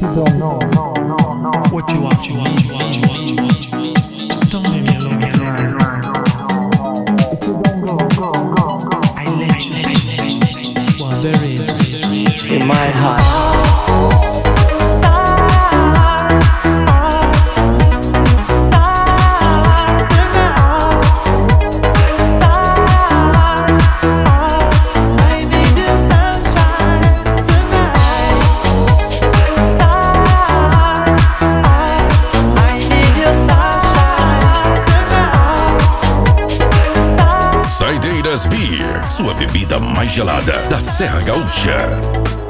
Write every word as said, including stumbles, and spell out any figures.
you don't know, no, no, no. What you want, you want, you want, you want, you want, you want. Don't leave me alone, right, right, right. If you don't go, go, go, go, I let you see. Well, there is in my heart. Saideiras Beer, sua bebida mais gelada da Serra Gaúcha.